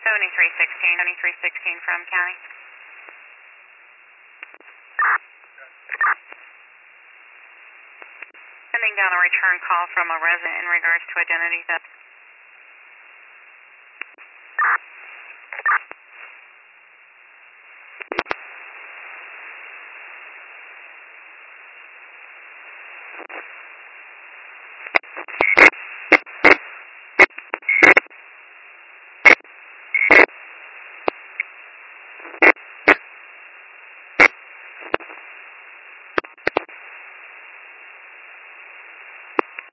7316 from county. Sending down a return call from a resident in regards to identity theft.